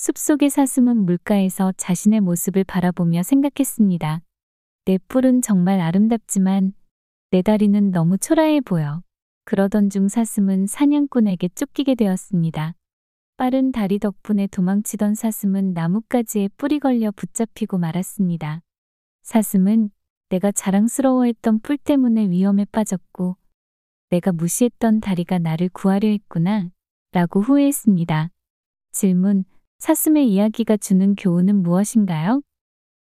숲속의 사슴은 물가에서 자신의 모습을 바라보며 생각했습니다. 내 뿔은 정말 아름답지만 내 다리는 너무 초라해 보여. 그러던 중 사슴은 사냥꾼에게 쫓기게 되었습니다. 빠른 다리 덕분에 도망치던 사슴은 나뭇가지에 뿔이 걸려 붙잡히고 말았습니다. 사슴은 내가 자랑스러워했던 뿔 때문에 위험에 빠졌고 내가 무시했던 다리가 나를 구하려 했구나 라고 후회했습니다. 질문: 사슴의 이야기가 주는 교훈은 무엇인가요?